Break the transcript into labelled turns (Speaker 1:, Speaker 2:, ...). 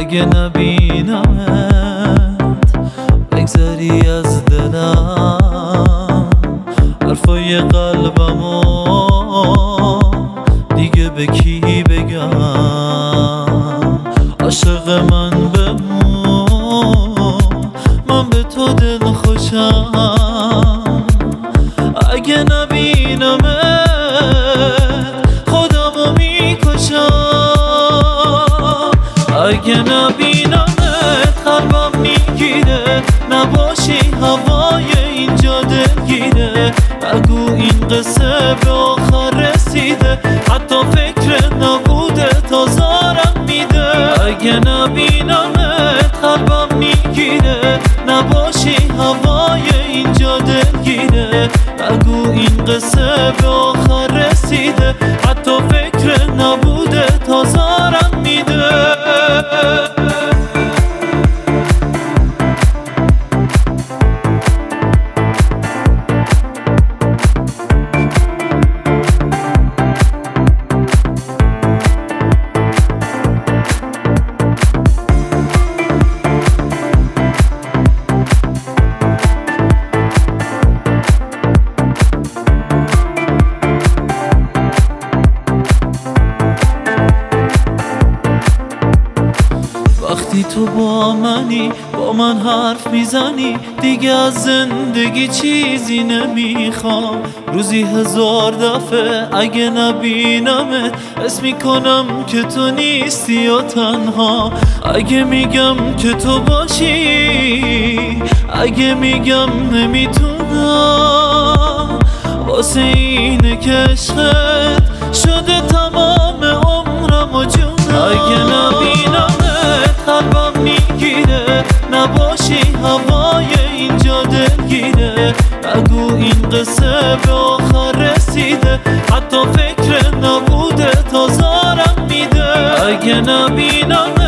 Speaker 1: اگه نبینمت بگذری از دلم، حرفای قلبمو دیگه به کی بگم؟ عاشق من بمون، من به تو دل خوشم. اگه نبینمت خودمو میکشم. اگه نبینمت قلبم میگیره، نباشی هوای اینجا دلگیره. نگو این قصه به آخر رسیده، حتی فکر نبوده تا زارم میده. اگه نبینمت قلبم میگیره، نباشی هوای اینجا دلگیره. نگو این قصه به آخر رسیده، حتی فکر نبوده تا زارم میده. وقتی تو با منی، با من حرف میزنی، دیگه از زندگی چیزی نمیخوام. روزی 1000 دفعه اگه نبینمت حس میکنم که تو نیستی و تنها. اگه میگم که تو باشی، اگه میگم نمیتونم، واسه اینه که عشقت شده تمام عمرم و جونم. اگه نبینمت قلبم میگیره، نباشی هوای اینجا دلگیره. نگو این قصه به آخر رسیده، حتی فکر نبوده تا زارم میده. اگه نبینم